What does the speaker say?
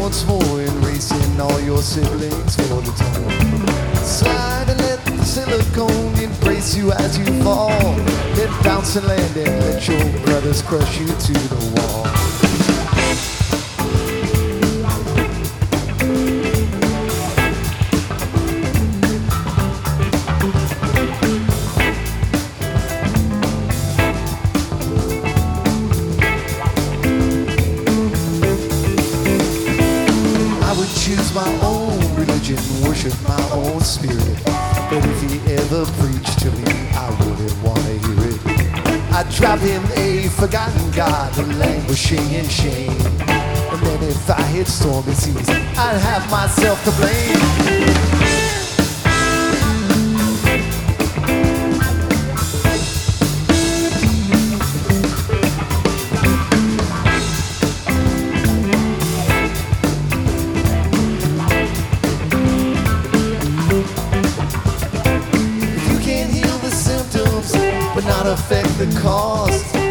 once more, erasing all your siblings for the time. Slide and let the silicone embrace you as you fall. Then bounce and land and let your brothers crush you to the wall. Choose my own religion, worship my own spirit. But if he ever preached to me, I wouldn't want to hear it. I'd drop him a forgotten God, languishing in shame. And then if I hit stormy seas, I'd have myself to blame. But not affect the cause.